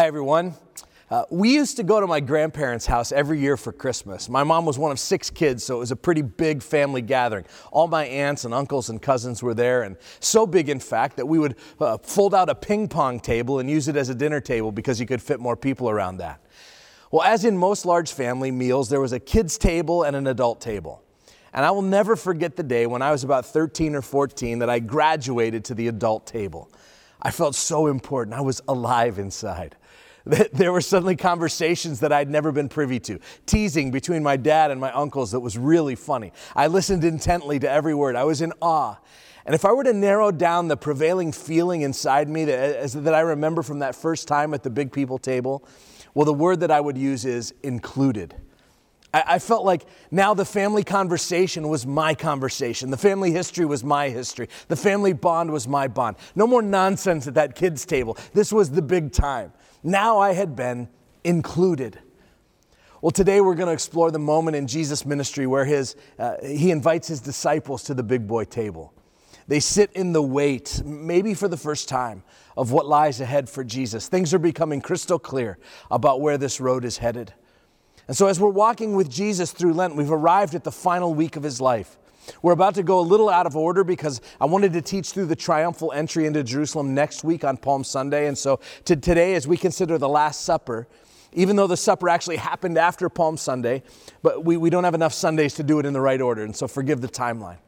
Hi, everyone. We used to go to my grandparents' house every year for Christmas. My mom was one of 6 kids, so it was a pretty big family gathering. All my aunts and uncles and cousins were there, and so big, in fact, that we would fold out a ping pong table and use it as a dinner table because you could fit more people around that. Well, as in most large family meals, there was a kids' table and an adult table. And I will never forget the day when I was about 13 or 14 that I graduated to the adult table. I felt so important. I was alive inside. There were suddenly conversations that I'd never been privy to, teasing between my dad and my uncles that was really funny. I listened intently to every word. I was in awe. And if I were to narrow down the prevailing feeling inside me that I remember from that first time at the big people table, well, the word that I would use is included. I felt like now the family conversation was my conversation. The family history was my history. The family bond was my bond. No more nonsense at that kids' table. This was the big time. Now I had been included. Well, today we're going to explore the moment in Jesus' ministry where he invites his disciples to the big boy table. They sit in the wait, maybe for the first time, of what lies ahead for Jesus. Things are becoming crystal clear about where this road is headed. And so as we're walking with Jesus through Lent, we've arrived at the final week of his life. We're about to go a little out of order because I wanted to teach through the triumphal entry into Jerusalem next week on Palm Sunday. And so today, as we consider the Last Supper, even though the supper actually happened after Palm Sunday, but we don't have enough Sundays to do it in the right order. And so forgive the timeline.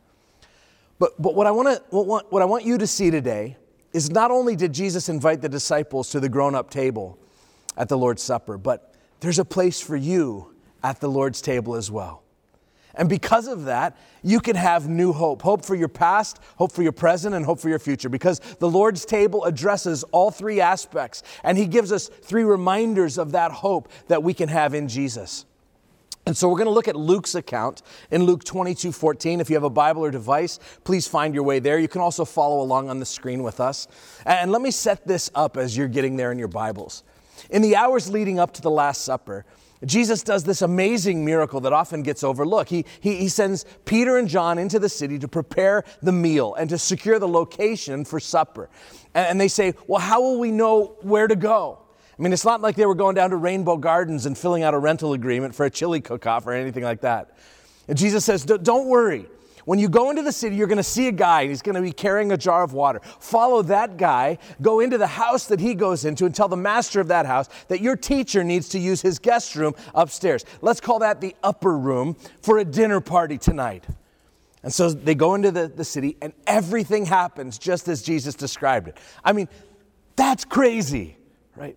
But what I want you to see today is not only did Jesus invite the disciples to the grown-up table at the Lord's Supper, but there's a place for you at the Lord's table as well. And because of that, you can have new hope. Hope for your past, hope for your present, and hope for your future. Because the Lord's table addresses all 3 aspects. And he gives us 3 reminders of that hope that we can have in Jesus. And so we're going to look at Luke's account in Luke 22:14. If you have a Bible or device, please find your way there. You can also follow along on the screen with us. And let me set this up as you're getting there in your Bibles. In the hours leading up to the Last Supper, Jesus does this amazing miracle that often gets overlooked. He sends Peter and John into the city to prepare the meal and to secure the location for supper. And they say, well, how will we know where to go? I mean, it's not like they were going down to Rainbow Gardens and filling out a rental agreement for a chili cook-off or anything like that. And Jesus says, don't worry. When you go into the city, you're going to see a guy, and he's going to be carrying a jar of water. Follow that guy, go into the house that he goes into, and tell the master of that house that your teacher needs to use his guest room upstairs. Let's call that the upper room for a dinner party tonight. And so they go into the city, and everything happens just as Jesus described it. I mean, that's crazy, right?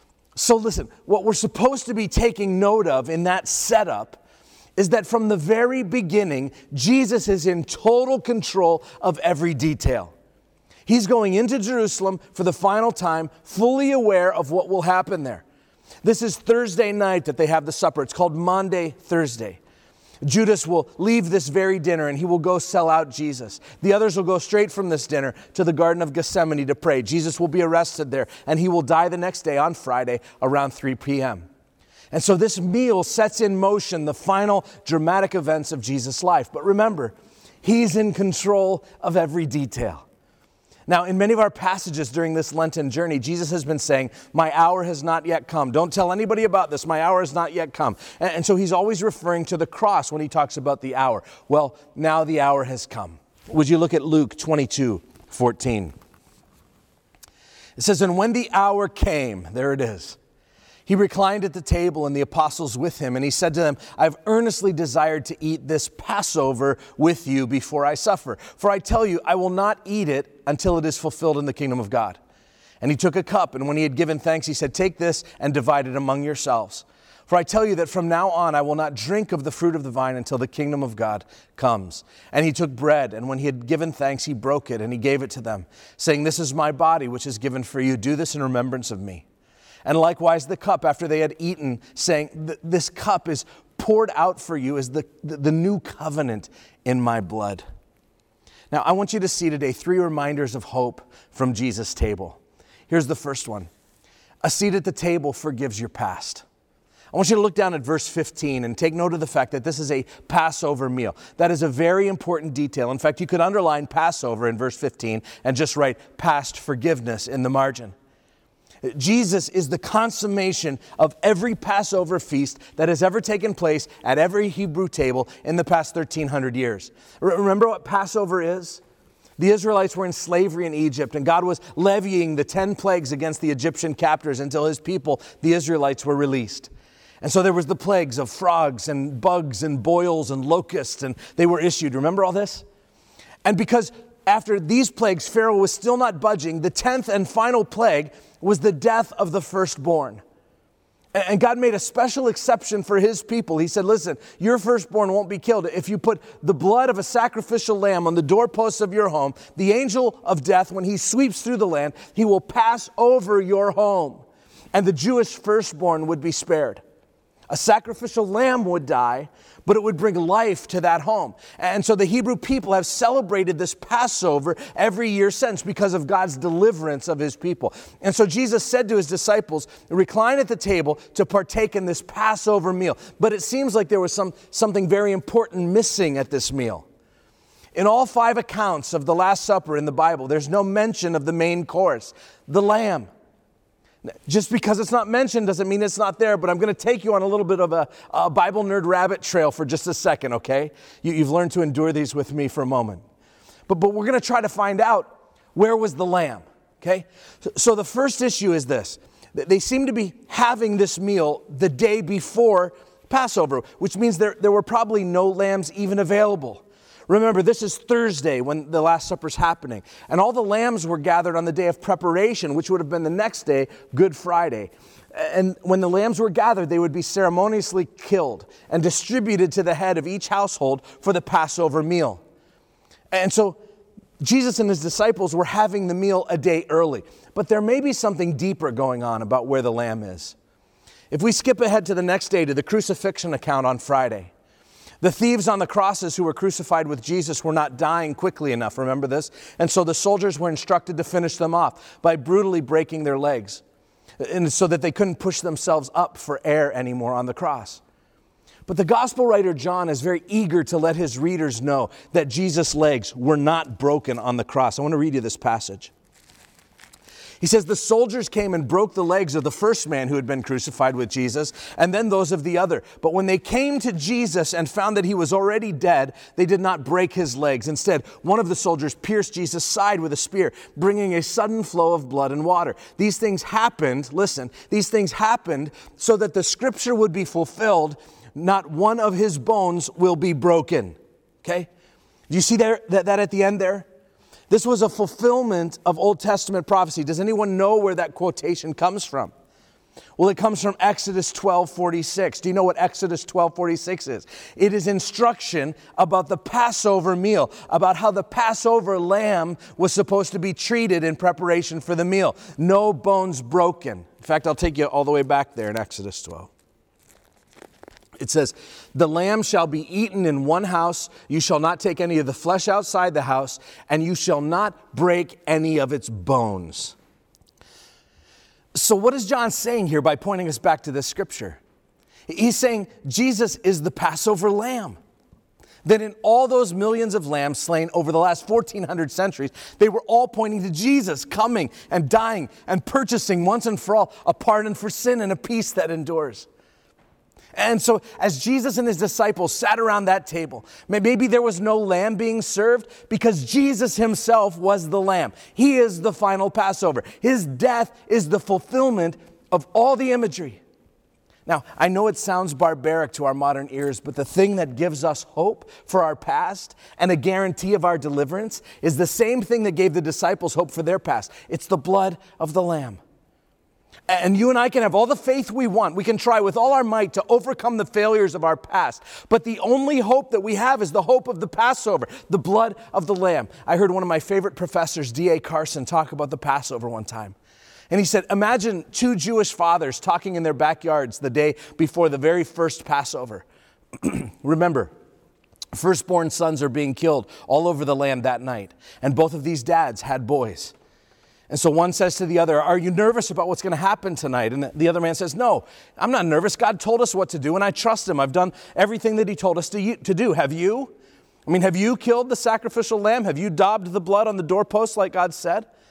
So listen, what we're supposed to be taking note of in that setup is that from the very beginning, Jesus is in total control of every detail. He's going into Jerusalem for the final time, fully aware of what will happen there. This is Thursday night that they have the supper. It's called Maundy Thursday. Judas will leave this very dinner and he will go sell out Jesus. The others will go straight from this dinner to the Garden of Gethsemane to pray. Jesus will be arrested there and he will die the next day on Friday around 3 p.m. And so this meal sets in motion the final dramatic events of Jesus' life. But remember, he's in control of every detail. Now, in many of our passages during this Lenten journey, Jesus has been saying, my hour has not yet come. Don't tell anybody about this. My hour has not yet come. And so he's always referring to the cross when he talks about the hour. Well, now the hour has come. Would you look at Luke 22:14? It says, and when the hour came, there it is. He reclined at the table and the apostles with him, and he said to them, I've earnestly desired to eat this Passover with you before I suffer. For I tell you, I will not eat it until it is fulfilled in the kingdom of God. And he took a cup, and when he had given thanks, he said, take this and divide it among yourselves. For I tell you that from now on I will not drink of the fruit of the vine until the kingdom of God comes. And he took bread, and when he had given thanks, he broke it, and he gave it to them, saying, this is my body, which is given for you. Do this in remembrance of me. And likewise the cup after they had eaten, saying, this cup is poured out for you as the new covenant in my blood. Now, I want you to see today 3 reminders of hope from Jesus' table. Here's the first one. A seat at the table forgives your past. I want you to look down at verse 15 and take note of the fact that this is a Passover meal. That is a very important detail. In fact, you could underline Passover in verse 15 and just write past forgiveness in the margin. Jesus is the consummation of every Passover feast that has ever taken place at every Hebrew table in the past 1,300 years. Remember what Passover is? The Israelites were in slavery in Egypt, and God was levying the 10 plagues against the Egyptian captors until his people, the Israelites, were released. And so there was the plagues of frogs and bugs and boils and locusts, and they were issued. Remember all this? And because after these plagues, Pharaoh was still not budging, the 10th and final plague was the death of the firstborn. And God made a special exception for his people. He said, listen, your firstborn won't be killed. If you put the blood of a sacrificial lamb on the doorposts of your home, the angel of death, when he sweeps through the land, he will pass over your home, and the Jewish firstborn would be spared. A sacrificial lamb would die, but it would bring life to that home. And so the Hebrew people have celebrated this Passover every year since because of God's deliverance of his people. And so Jesus said to his disciples, recline at the table to partake in this Passover meal. But it seems like there was something very important missing at this meal. In all 5 accounts of the Last Supper in the Bible, there's no mention of the main course, the lamb. Just because it's not mentioned doesn't mean it's not there, but I'm going to take you on a little bit of a Bible nerd rabbit trail for just a second, okay? You've learned to endure these with me for a moment. But we're going to try to find out, where was the lamb, okay? So the first issue is this. They seem to be having this meal the day before Passover, which means there were probably no lambs even available. Remember, this is Thursday when the Last Supper's happening. And all the lambs were gathered on the day of preparation, which would have been the next day, Good Friday. And when the lambs were gathered, they would be ceremoniously killed and distributed to the head of each household for the Passover meal. And so Jesus and his disciples were having the meal a day early. But there may be something deeper going on about where the lamb is. If we skip ahead to the next day, to the crucifixion account on Friday, the thieves on the crosses who were crucified with Jesus were not dying quickly enough, remember this? And so the soldiers were instructed to finish them off by brutally breaking their legs, and so that they couldn't push themselves up for air anymore on the cross. But the gospel writer John is very eager to let his readers know that Jesus' legs were not broken on the cross. I want to read you this passage. He says, the soldiers came and broke the legs of the first man who had been crucified with Jesus, and then those of the other. But when they came to Jesus and found that he was already dead, they did not break his legs. Instead, one of the soldiers pierced Jesus' side with a spear, bringing a sudden flow of blood and water. These things happened, listen, these things happened so that the scripture would be fulfilled, not one of his bones will be broken. Okay? Do you see that at the end there? This was a fulfillment of Old Testament prophecy. Does anyone know where that quotation comes from? Well, it comes from Exodus 12:46. Do you know what Exodus 12:46 is? It is instruction about the Passover meal, about how the Passover lamb was supposed to be treated in preparation for the meal. No bones broken. In fact, I'll take you all the way back there in Exodus 12. It says, the lamb shall be eaten in one house. You shall not take any of the flesh outside the house, and you shall not break any of its bones. So what is John saying here by pointing us back to this scripture? He's saying Jesus is the Passover lamb. That in all those millions of lambs slain over the last 1,400 centuries, they were all pointing to Jesus coming and dying and purchasing once and for all a pardon for sin and a peace that endures. And so as Jesus and his disciples sat around that table, maybe there was no lamb being served because Jesus himself was the lamb. He is the final Passover. His death is the fulfillment of all the imagery. Now, I know it sounds barbaric to our modern ears, but the thing that gives us hope for our past and a guarantee of our deliverance is the same thing that gave the disciples hope for their past. It's the blood of the lamb. And you and I can have all the faith we want. We can try with all our might to overcome the failures of our past. But the only hope that we have is the hope of the Passover, the blood of the Lamb. I heard one of my favorite professors, D.A. Carson, talk about the Passover one time. And he said, imagine 2 Jewish fathers talking in their backyards the day before the very first Passover. Remember, firstborn sons are being killed all over the land that night. And both of these dads had boys. And so one says to the other, are you nervous about what's going to happen tonight? And the other man says, no, I'm not nervous. God told us what to do, and I trust him. I've done everything that he told us to do. Have you? I mean, have you killed the sacrificial lamb? Have you daubed the blood on the doorpost like God said?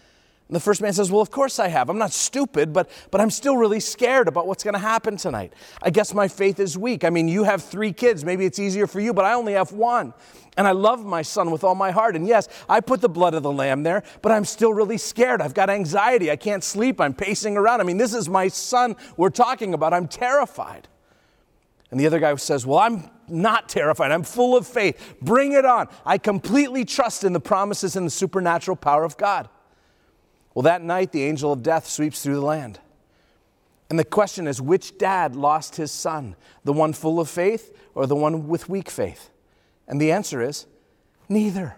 And the first man says, well, of course I have. I'm not stupid, but I'm still really scared about what's going to happen tonight. I guess my faith is weak. I mean, you have 3 kids. Maybe it's easier for you, but I only have 1. And I love my son with all my heart. And yes, I put the blood of the lamb there, but I'm still really scared. I've got anxiety. I can't sleep. I'm pacing around. I mean, this is my son we're talking about. I'm terrified. And the other guy says, well, I'm not terrified. I'm full of faith. Bring it on. I completely trust in the promises and the supernatural power of God. Well, that night, the angel of death sweeps through the land. And the question is, which dad lost his son? The one full of faith or the one with weak faith? And the answer is, neither.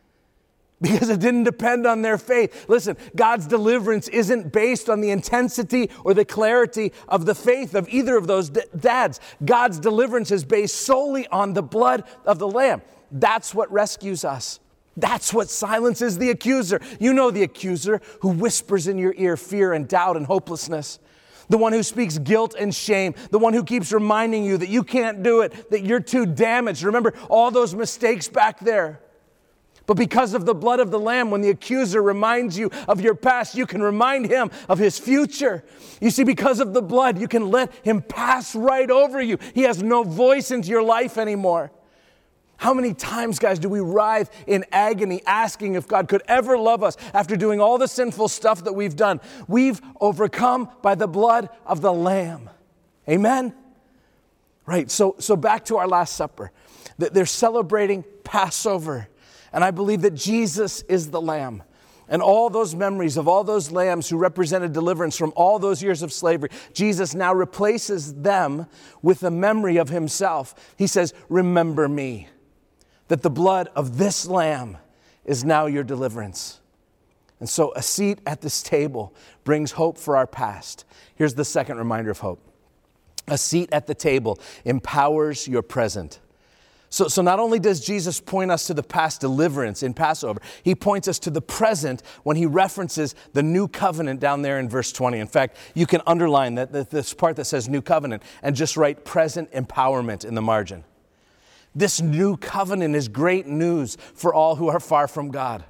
Because it didn't depend on their faith. Listen, God's deliverance isn't based on the intensity or the clarity of the faith of either of those dads. God's deliverance is based solely on the blood of the Lamb. That's what rescues us. That's what silences the accuser. You know the accuser who whispers in your ear fear and doubt and hopelessness. The one who speaks guilt and shame. The one who keeps reminding you that you can't do it, that you're too damaged. Remember all those mistakes back there. But because of the blood of the Lamb, when the accuser reminds you of your past, you can remind him of his future. You see, because of the blood, you can let him pass right over you. He has no voice into your life anymore. How many times, guys, do we writhe in agony asking if God could ever love us after doing all the sinful stuff that we've done? We've overcome by the blood of the Lamb. Amen? Right, so back to our Last Supper. They're celebrating Passover. And I believe that Jesus is the Lamb. And all those memories of all those lambs who represented deliverance from all those years of slavery, Jesus now replaces them with a memory of himself. He says, remember me. That the blood of this lamb is now your deliverance. And so a seat at this table brings hope for our past. Here's the second reminder of hope. A seat at the table empowers your present. So not only does Jesus point us to the past deliverance in Passover, he points us to the present when he references the new covenant down there in verse 20. In fact, you can underline this part that says new covenant and just write present empowerment in the margin. This new covenant is great news for all who are far from God.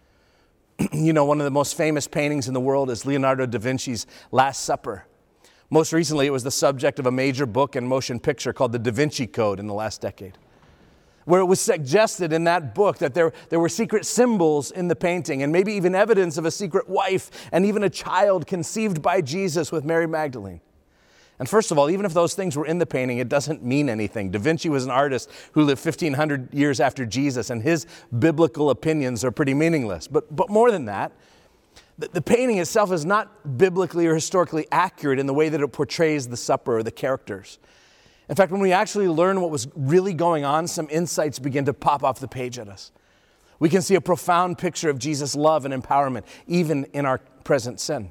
You know, one of the most famous paintings in the world is Leonardo da Vinci's Last Supper. Most recently, it was the subject of a major book and motion picture called The Da Vinci Code in the last decade, where it was suggested in that book that there were secret symbols in the painting and maybe even evidence of a secret wife and even a child conceived by Jesus with Mary Magdalene. And first of all, even if those things were in the painting, it doesn't mean anything. Da Vinci was an artist who lived 1,500 years after Jesus, and his biblical opinions are pretty meaningless. But more than that, the painting itself is not biblically or historically accurate in the way that it portrays the supper or the characters. In fact, when we actually learn what was really going on, some insights begin to pop off the page at us. We can see a profound picture of Jesus' love and empowerment, even in our present sin.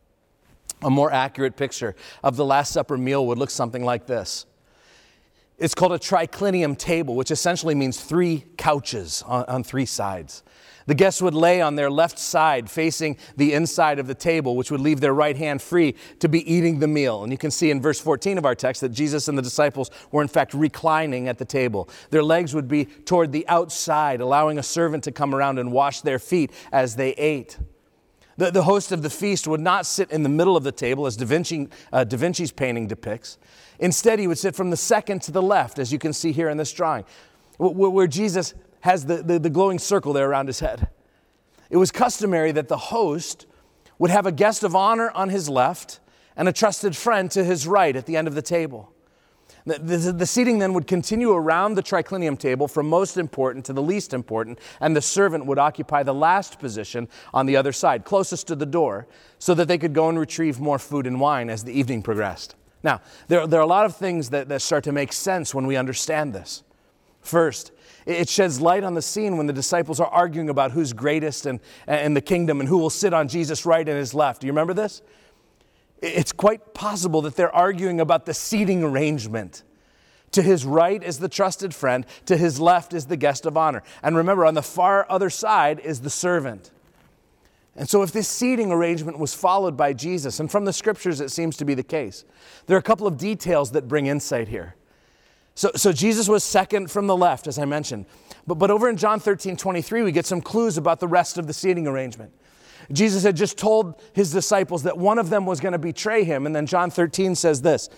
A more accurate picture of the Last Supper meal would look something like this. It's called a triclinium table, which essentially means 3 couches on 3 sides. The guests would lay on their left side facing the inside of the table, which would leave their right hand free to be eating the meal. And you can see in verse 14 of our text that Jesus and the disciples were in fact reclining at the table. Their legs would be toward the outside, allowing a servant to come around and wash their feet as they ate. The host of the feast would not sit in the middle of the table as Da Vinci's painting depicts. Instead, he would sit from the second to the left, as you can see here in this drawing, where Jesus has the glowing circle there around his head. It was customary that the host would have a guest of honor on his left and a trusted friend to his right at the end of the table. The seating then would continue around the triclinium table from most important to the least important, and the servant would occupy the last position on the other side, closest to the door, so that they could go and retrieve more food and wine as the evening progressed. Now, there are a lot of things that start to make sense when we understand this. First, it sheds light on the scene when the disciples are arguing about who's greatest in the kingdom and who will sit on Jesus' right and his left. Do you remember this? It's quite possible that they're arguing about the seating arrangement. To his right is the trusted friend. To his left is the guest of honor. And remember, on the far other side is the servant. And so if this seating arrangement was followed by Jesus, and from the scriptures it seems to be the case, there are a couple of details that bring insight here. So Jesus was second from the left, as I mentioned. But over in John 13:23, we get some clues about the rest of the seating arrangement. Jesus had just told his disciples that one of them was going to betray him. And then John 13 says this.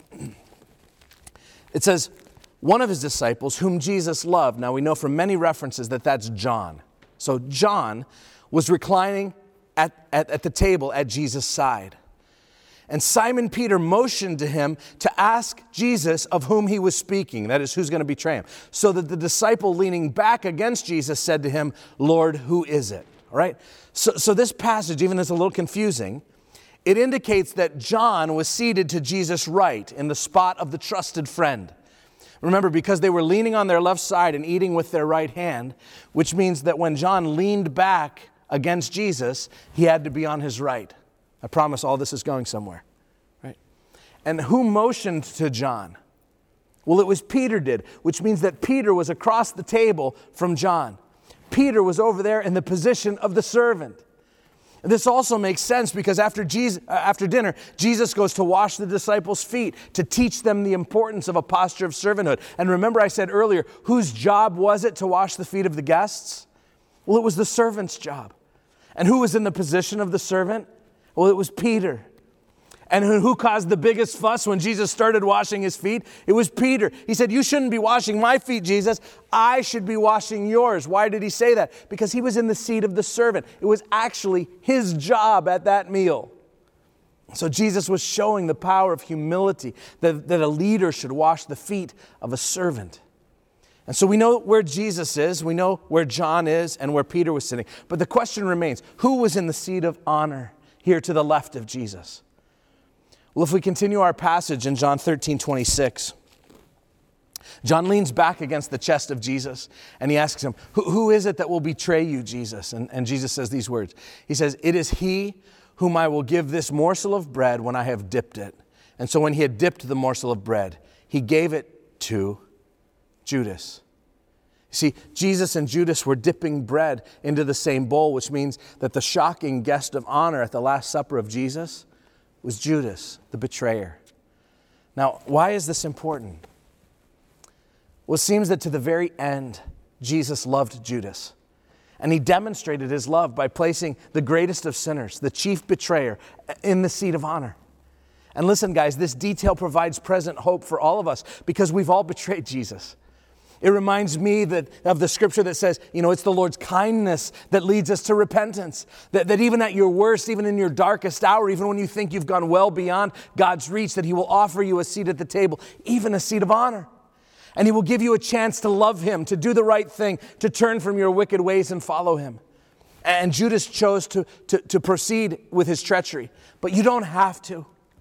It says, one of his disciples whom Jesus loved. Now we know from many references that that's John. So John was reclining at the table at Jesus' side. And Simon Peter motioned to him to ask Jesus of whom he was speaking, that is, who's going to betray him. So that the disciple leaning back against Jesus said to him, Lord, who is it? All right? So this passage, even though it's a little confusing, it indicates that John was seated to Jesus' right in the spot of the trusted friend. Remember, because they were leaning on their left side and eating with their right hand, which means that when John leaned back against Jesus, he had to be on his right. I promise all this is going somewhere, right? And who motioned to John? Well, it was Peter did, which means that Peter was across the table from John. Peter was over there in the position of the servant. And this also makes sense because after dinner, Jesus goes to wash the disciples' feet to teach them the importance of a posture of servanthood. And remember I said earlier, whose job was it to wash the feet of the guests? Well, it was the servant's job. And who was in the position of the servant? Well, it was Peter. And who caused the biggest fuss when Jesus started washing his feet? It was Peter. He said, you shouldn't be washing my feet, Jesus. I should be washing yours. Why did he say that? Because he was in the seat of the servant. It was actually his job at that meal. So Jesus was showing the power of humility, that a leader should wash the feet of a servant. And so we know where Jesus is, we know where John is, and where Peter was sitting. But the question remains, who was in the seat of honor here to the left of Jesus? Well, if we continue our passage in John 13:26, John leans back against the chest of Jesus and he asks him, who is it that will betray you, Jesus? And Jesus says these words. He says, it is he whom I will give this morsel of bread when I have dipped it. And so when he had dipped the morsel of bread, he gave it to Judas. See, Jesus and Judas were dipping bread into the same bowl, which means that the shocking guest of honor at the Last Supper of Jesus was Judas, the betrayer. Now, why is this important? Well, it seems that to the very end, Jesus loved Judas. And he demonstrated his love by placing the greatest of sinners, the chief betrayer, in the seat of honor. And listen, guys, this detail provides present hope for all of us because we've all betrayed Jesus. It reminds me of the scripture that says, it's the Lord's kindness that leads us to repentance. That even at your worst, even in your darkest hour, even when you think you've gone well beyond God's reach, that he will offer you a seat at the table, even a seat of honor. And he will give you a chance to love him, to do the right thing, to turn from your wicked ways and follow him. And Judas chose to proceed with his treachery. But you don't have to.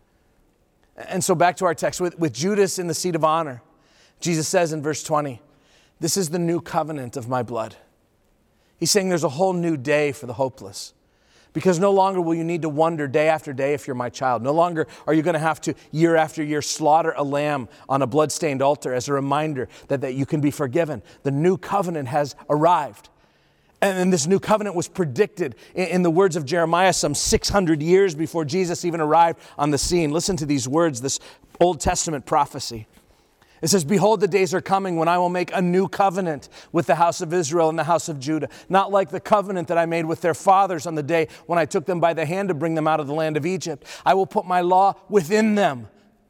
And so back to our text, with Judas in the seat of honor, Jesus says in verse 20, this is the new covenant of my blood. He's saying there's a whole new day for the hopeless. Because no longer will you need to wonder day after day if you're my child. No longer are you going to have to year after year slaughter a lamb on a bloodstained altar as a reminder that you can be forgiven. The new covenant has arrived. And this new covenant was predicted in the words of Jeremiah some 600 years before Jesus even arrived on the scene. Listen to these words, this Old Testament prophecy. It says, behold, the days are coming when I will make a new covenant with the house of Israel and the house of Judah. Not like the covenant that I made with their fathers on the day when I took them by the hand to bring them out of the land of Egypt. I will put my law within them.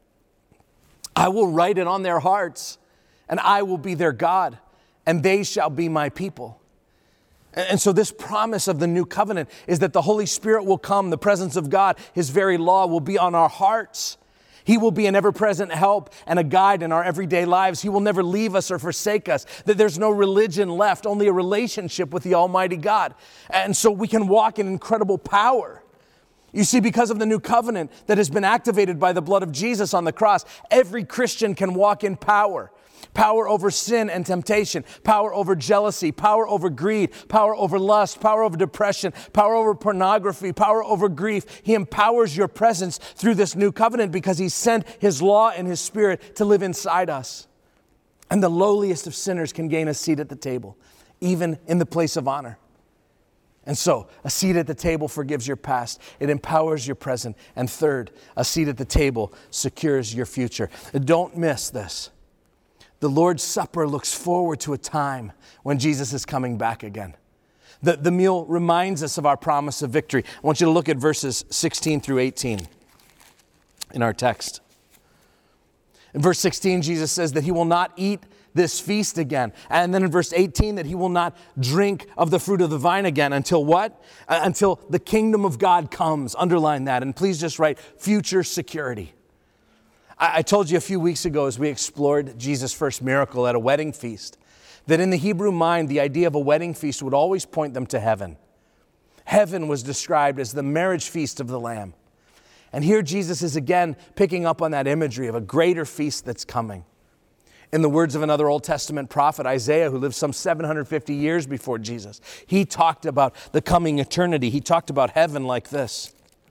I will write it on their hearts, and I will be their God, and they shall be my people. And so this promise of the new covenant is that the Holy Spirit will come, the presence of God, his very law will be on our hearts. He will be an ever-present help and a guide in our everyday lives. He will never leave us or forsake us. That there's no religion left, only a relationship with the Almighty God. And so we can walk in incredible power. You see, because of the new covenant that has been activated by the blood of Jesus on the cross, every Christian can walk in power. Power over sin and temptation, power over jealousy, power over greed, power over lust, power over depression, power over pornography, power over grief. He empowers your presence through this new covenant because he sent his law and his spirit to live inside us. And the lowliest of sinners can gain a seat at the table, even in the place of honor. And so, a seat at the table forgives your past. It empowers your present. And third, a seat at the table secures your future. Don't miss this. The Lord's Supper looks forward to a time when Jesus is coming back again. The meal reminds us of our promise of victory. I want you to look at verses 16 through 18 in our text. In verse 16, Jesus says that he will not eat this feast again. And then in verse 18, that he will not drink of the fruit of the vine again until what? Until the kingdom of God comes. Underline that. And please just write future security. I told you a few weeks ago as we explored Jesus' first miracle at a wedding feast, that in the Hebrew mind, the idea of a wedding feast would always point them to heaven. Heaven was described as the marriage feast of the Lamb. And here Jesus is again picking up on that imagery of a greater feast that's coming. In the words of another Old Testament prophet, Isaiah, who lived some 750 years before Jesus, he talked about the coming eternity. He talked about heaven like this.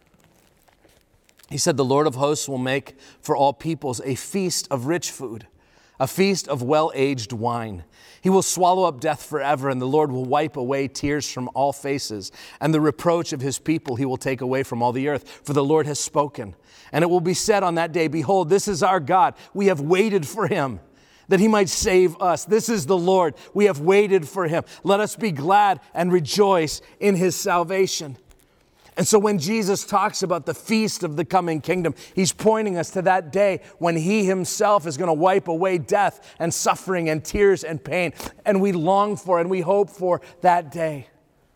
He said, the Lord of hosts will make for all peoples a feast of rich food, a feast of well-aged wine. He will swallow up death forever, and the Lord will wipe away tears from all faces. And the reproach of his people he will take away from all the earth, for the Lord has spoken. And it will be said on that day, behold, this is our God. We have waited for him, that he might save us. This is the Lord. We have waited for him. Let us be glad and rejoice in his salvation. And so when Jesus talks about the feast of the coming kingdom, he's pointing us to that day when he himself is going to wipe away death and suffering and tears and pain. And we long for and we hope for that day.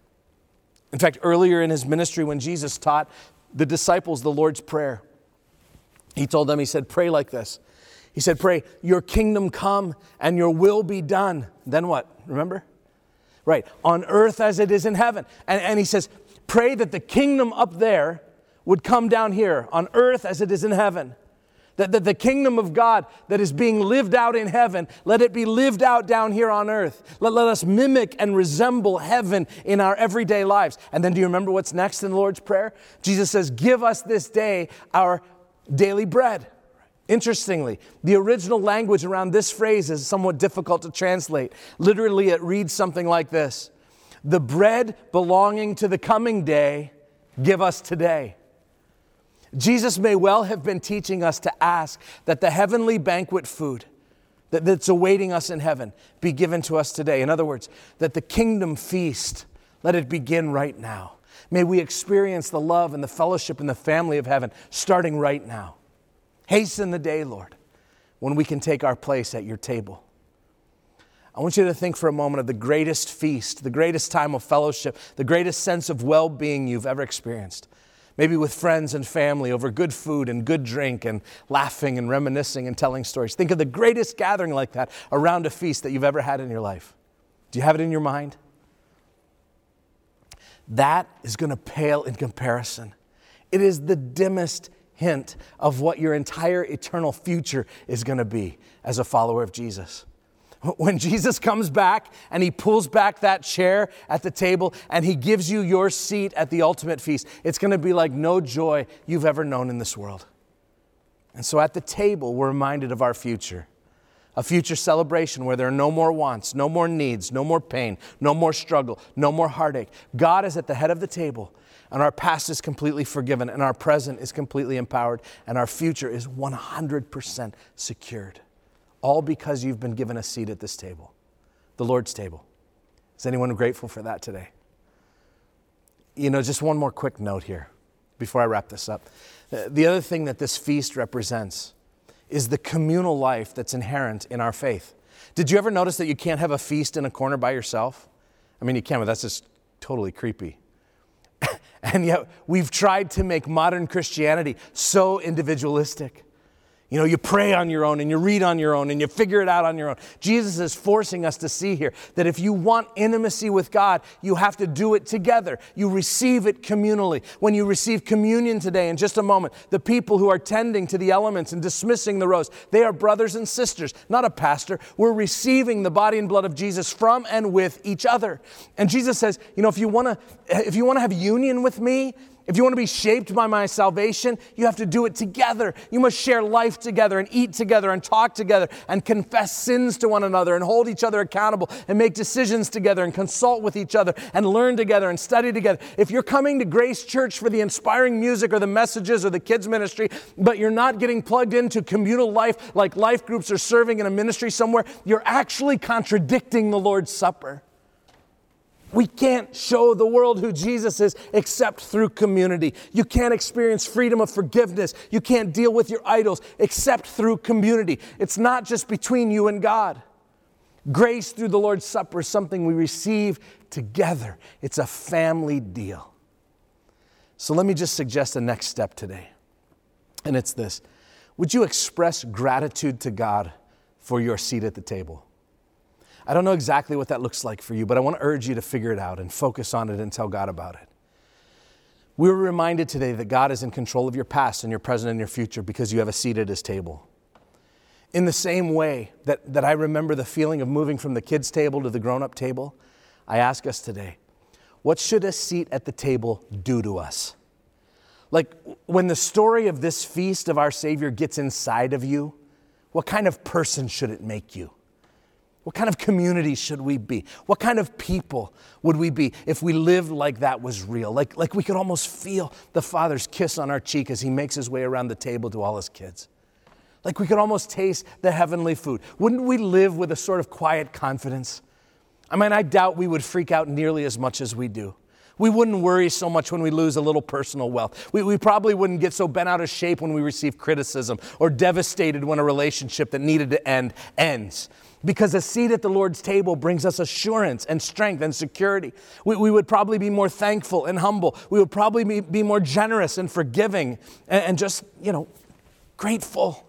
In fact, earlier in his ministry when Jesus taught the disciples the Lord's Prayer, he told them, he said, pray like this. He said, pray, your kingdom come and your will be done. Then what? Remember? Right. On earth as it is in heaven. And he says, pray that the kingdom up there would come down here on earth as it is in heaven. That the kingdom of God that is being lived out in heaven, let it be lived out down here on earth. Let us mimic and resemble heaven in our everyday lives. And then do you remember what's next in the Lord's Prayer? Jesus says, give us this day our daily bread. Interestingly, the original language around this phrase is somewhat difficult to translate. Literally, it reads something like this. The bread belonging to the coming day, give us today. Jesus may well have been teaching us to ask that the heavenly banquet food that's awaiting us in heaven be given to us today. In other words, that the kingdom feast, let it begin right now. May we experience the love and the fellowship and the family of heaven starting right now. Hasten the day, Lord, when we can take our place at your table. I want you to think for a moment of the greatest feast, the greatest time of fellowship, the greatest sense of well-being you've ever experienced. Maybe with friends and family over good food and good drink and laughing and reminiscing and telling stories. Think of the greatest gathering like that around a feast that you've ever had in your life. Do you have it in your mind? That is going to pale in comparison. It is the dimmest hint of what your entire eternal future is going to be as a follower of Jesus. When Jesus comes back and he pulls back that chair at the table and he gives you your seat at the ultimate feast, it's going to be like no joy you've ever known in this world. And so at the table, we're reminded of our future. A future celebration where there are no more wants, no more needs, no more pain, no more struggle, no more heartache. God is at the head of the table, and our past is completely forgiven, and our present is completely empowered, and our future is 100% secured. All because you've been given a seat at this table, the Lord's table. Is anyone grateful for that today? You know, just one more quick note here before I wrap this up. The other thing that this feast represents is the communal life that's inherent in our faith. Did you ever notice that you can't have a feast in a corner by yourself? I mean, you can, but that's just totally creepy. And yet, we've tried to make modern Christianity so individualistic. You know, you pray on your own and you read on your own and you figure it out on your own. Jesus is forcing us to see here that if you want intimacy with God, you have to do it together. You receive it communally. When you receive communion today, in just a moment, the people who are tending to the elements and dismissing the rows, they are brothers and sisters, not a pastor. We're receiving the body and blood of Jesus from and with each other. And Jesus says, you know, if you want to have union with me, if you want to be shaped by my salvation, you have to do it together. You must share life together and eat together and talk together and confess sins to one another and hold each other accountable and make decisions together and consult with each other and learn together and study together. If you're coming to Grace Church for the inspiring music or the messages or the kids ministry, but you're not getting plugged into communal life like life groups or serving in a ministry somewhere, you're actually contradicting the Lord's Supper. We can't show the world who Jesus is except through community. You can't experience freedom of forgiveness. You can't deal with your idols except through community. It's not just between you and God. Grace through the Lord's Supper is something we receive together. It's a family deal. So let me just suggest a next step today. And it's this. Would you express gratitude to God for your seat at the table? I don't know exactly what that looks like for you, but I want to urge you to figure it out and focus on it and tell God about it. We were reminded today that God is in control of your past and your present and your future because you have a seat at His table. In the same way that I remember the feeling of moving from the kids' table to the grown-up table, I ask us today, what should a seat at the table do to us? Like when the story of this feast of our Savior gets inside of you, what kind of person should it make you? What kind of community should we be? What kind of people would we be if we lived like that was real? Like we could almost feel the Father's kiss on our cheek as He makes His way around the table to all His kids. Like we could almost taste the heavenly food. Wouldn't we live with a sort of quiet confidence? I mean, I doubt we would freak out nearly as much as we do. We wouldn't worry so much when we lose a little personal wealth. We probably wouldn't get so bent out of shape when we receive criticism or devastated when a relationship that needed to end ends. Because a seat at the Lord's table brings us assurance and strength and security. We would probably be more thankful and humble. We would probably be more generous and forgiving and just, grateful.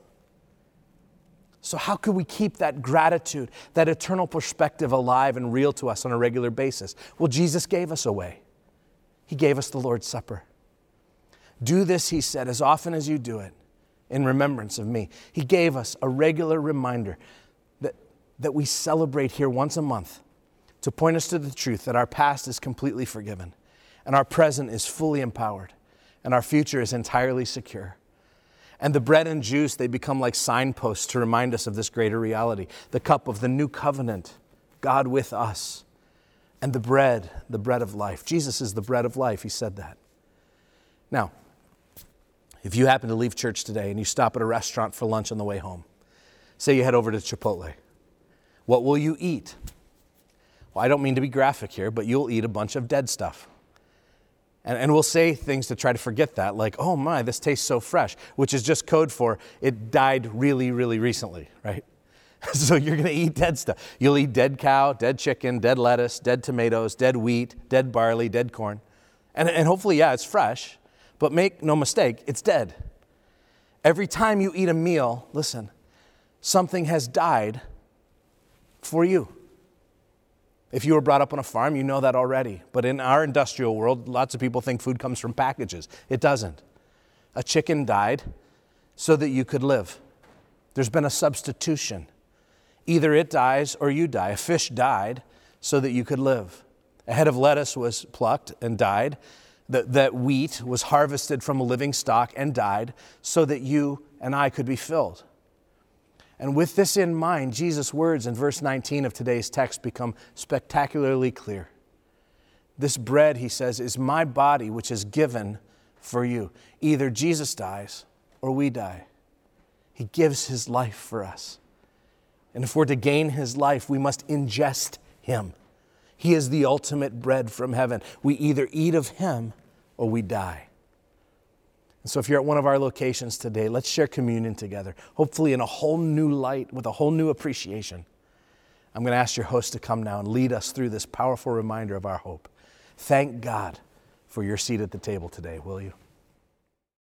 So how could we keep that gratitude, that eternal perspective alive and real to us on a regular basis? Well, Jesus gave us a way. He gave us the Lord's Supper. Do this, He said, as often as you do it in remembrance of me. He gave us a regular reminder that we celebrate here once a month to point us to the truth that our past is completely forgiven and our present is fully empowered and our future is entirely secure. And the bread and juice, they become like signposts to remind us of this greater reality. The cup of the new covenant, God with us. And the bread of life. Jesus is the bread of life. He said that. Now, if you happen to leave church today and you stop at a restaurant for lunch on the way home, say you head over to Chipotle, what will you eat? Well, I don't mean to be graphic here, but you'll eat a bunch of dead stuff. And we'll say things to try to forget that, like, oh my, this tastes so fresh, which is just code for it died really, really recently, right? So you're going to eat dead stuff. You'll eat dead cow, dead chicken, dead lettuce, dead tomatoes, dead wheat, dead barley, dead corn. And hopefully, yeah, it's fresh, but make no mistake, it's dead. Every time you eat a meal, listen, something has died for you. If you were brought up on a farm, you know that already. But in our industrial world, lots of people think food comes from packages. It doesn't. A chicken died so that you could live. There's been a substitution. Either it dies or you die. A fish died so that you could live. A head of lettuce was plucked and died. That wheat was harvested from a living stock and died so that you and I could be filled. And with this in mind, Jesus' words in verse 19 of today's text become spectacularly clear. This bread, He says, is my body which is given for you. Either Jesus dies or we die. He gives His life for us. And if we're to gain His life, we must ingest Him. He is the ultimate bread from heaven. We either eat of Him or we die. And so if you're at one of our locations today, let's share communion together, hopefully in a whole new light, with a whole new appreciation. I'm going to ask your host to come now and lead us through this powerful reminder of our hope. Thank God for your seat at the table today, will you?